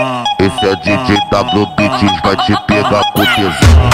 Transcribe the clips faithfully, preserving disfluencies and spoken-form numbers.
Esse é D J W Beats, vai te pegar com tesão.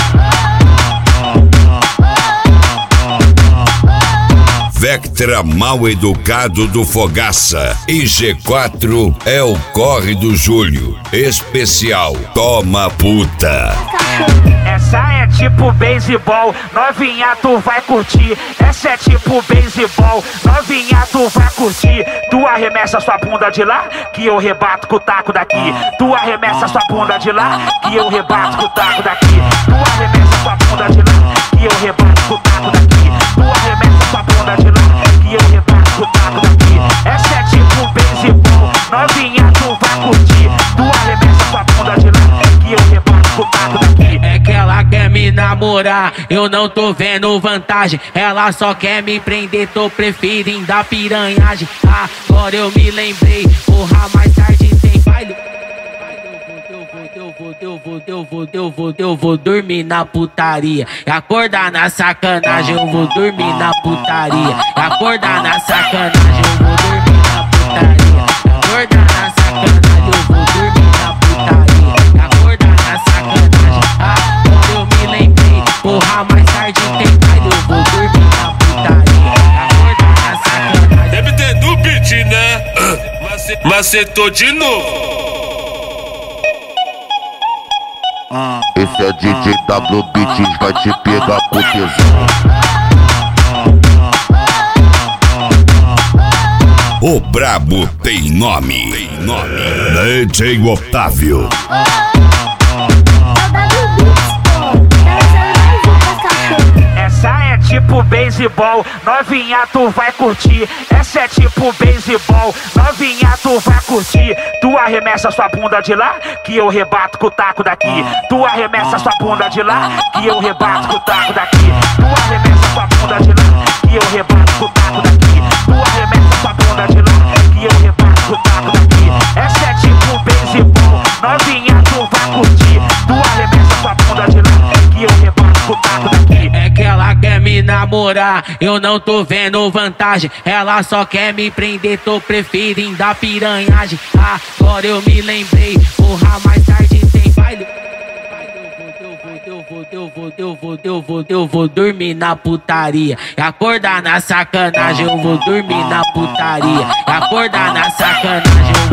Vectra mal educado do Fogaça. E G quatro é o corre do Júlio. Especial Toma Puta. Essa é tipo beisebol, novinha tu vai curtir. Essa é tipo beisebol, novinha tu vai curtir. Tu arremessa sua bunda de lá, que eu rebato com o taco daqui. Tu arremessa sua bunda de lá, que eu rebato com o taco daqui. Tu arremessa sua bunda de lá, que eu rebato com o taco daqui. Tu arremessa sua bunda de lá, que eu rebato com o taco daqui. Essa é tipo beisebol, novinha tu vai curtir. Tu arremessa sua bunda de lá, que eu rebato com o taco daqui. É que ela quer me namorar, eu não tô vendo vantagem. Ela só quer me prender, tô preferindo a piranhagem. Agora eu me lembrei, porra, mais tarde tem baile. Eu vou, eu vou, eu vou, eu vou, eu vou dormir na putaria e acordar na sacanagem. Eu vou dormir na putaria e acordar na sacanagem. Eu vou dormir na putaria e acordar na sacanagem. Eu vou dormir na putaria e acordar na sacanagem. Agora eu me lembrei, porra, mais tarde tem baile. Eu vou dormir na putaria e acordar na sacanagem. Deve ter no beat, né? Macetou de novo. Esse é D J W Beats, vai te pegar com tesão. O brabo tem nome. Tem nome. D J Otávio. Essa é tipo beisebol, novinha tu vai curtir. Essa é tipo beisebol, novinha tu vai curtir. Tu arremessa sua bunda de lá, que eu rebato com o taco daqui. Tu arremessa sua bunda de lá, que eu rebato com o taco daqui. Tu arremessa sua bunda de lá, que eu rebato com o taco daqui. Tu arremessa sua bunda de lá, que eu rebato com o taco daqui. Essa é tipo beisebol, novinha tu vai curtir. Tu arremessa sua bunda de lá, que eu rebato com o taco daqui. É que ela quer me namorar, eu não tô vendo vantagem. Ela só quer me prender, tô preferindo a piranhagem. Agora eu me lembrei, porra, mais tarde tem baile. Eu vou, eu vou, eu vou, eu vou, eu vou dormir na putaria e acordar na sacanagem. Eu vou dormir na putaria e acordar na sacanagem.